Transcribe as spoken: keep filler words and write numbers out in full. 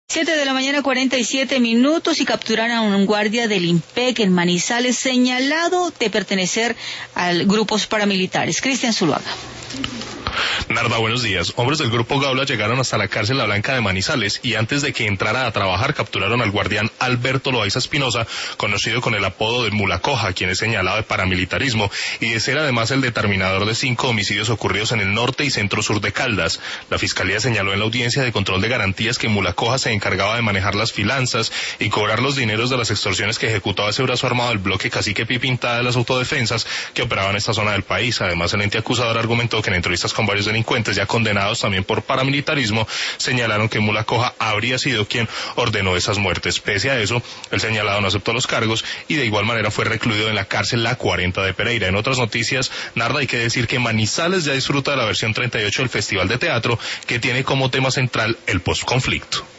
Siete de la mañana, cuarenta y siete minutos, y capturaron a un guardia del IMPEC en Manizales señalado de pertenecer a grupos paramilitares. Cristian Zuluaga. Narda, buenos días. Hombres del grupo Gaula llegaron hasta la cárcel La Blanca de Manizales y antes de que entrara a trabajar capturaron al guardián Alberto Loaiza Espinosa, conocido con el apodo de Mula Coja, quien es señalado de paramilitarismo y de ser además el determinador de cinco homicidios ocurridos en el norte y centro-sur de Caldas. La Fiscalía señaló en la audiencia de control de garantías que Mula Coja se encargaba de manejar las finanzas y cobrar los dineros de las extorsiones que ejecutaba ese brazo armado del bloque Cacique Pipintada de las autodefensas que operaba en esta zona del país. Además, el ente acusador argumentó que en entrevistas con varios delincuentes ya condenados también por paramilitarismo señalaron que Mula Coja habría sido quien ordenó esas muertes. Pese a eso, el señalado no aceptó los cargos y de igual manera fue recluido en la cárcel La cuarenta de Pereira. En otras noticias, Narda, hay que decir que Manizales ya disfruta de la versión treinta y ocho del Festival de Teatro, que tiene como tema central el postconflicto.